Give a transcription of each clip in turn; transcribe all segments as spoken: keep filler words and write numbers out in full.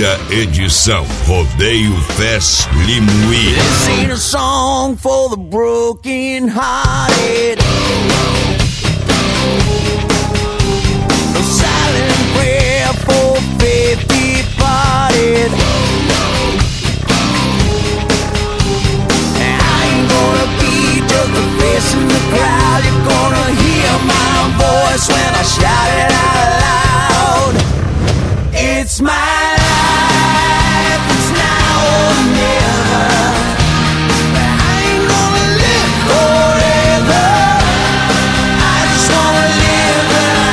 Primeira edição Rodeio Fest Limuí. This ain't a song for the broken hearted. No silent prayer for faith departed. I ain't gonna be just a face in the crowd. You're gonna hear my voice when I shout it out loud. It's my life, it's now or never. I ain't gonna live forever. I just wanna live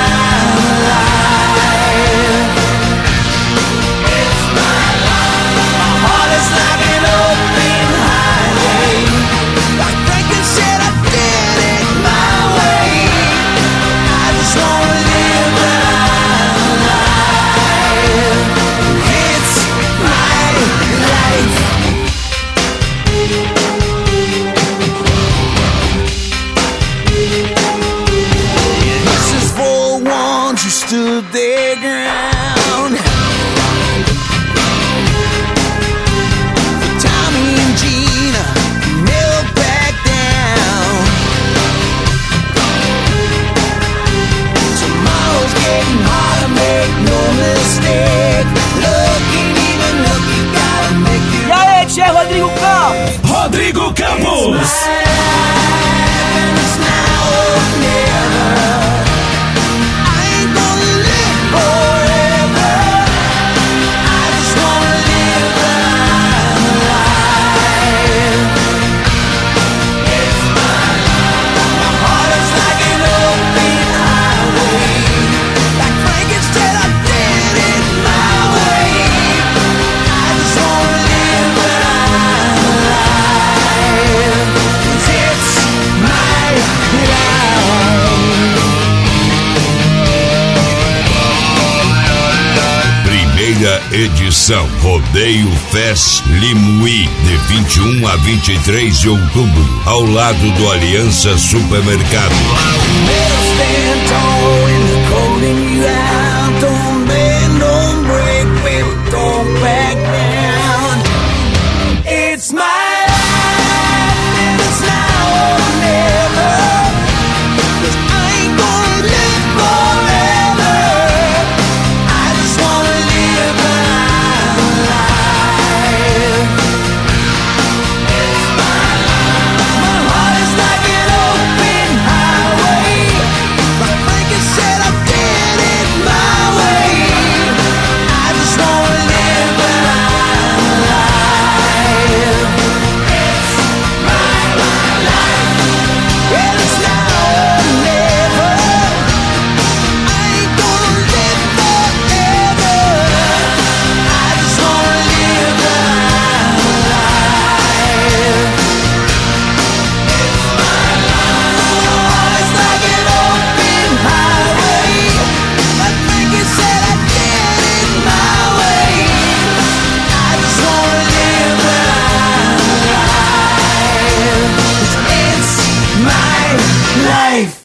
alive. It's my life. My heart is like an open highway. Like Franklin said, I did it my way. I just wanna live alive. It's my life. This is for ones who stood their ground. For Tommy and Gina, never back down. Tomorrow's getting harder, make no mistake. Looking even look, you gotta make it. E aí, Tchê, Rodrigo Campos? Rodrigo Campos. It's now or never. I ain't gonna live forever. I just wanna live alive. It's my life. My heart is like an open highway. Like Frankenstein, I did it my way. I just wanna live alive. 'Cause it's my life. Primeira edição Rodeio Fest Limuí, de vinte e um a vinte e três de outubro, ao lado do Aliança Supermercado. Never stand tall.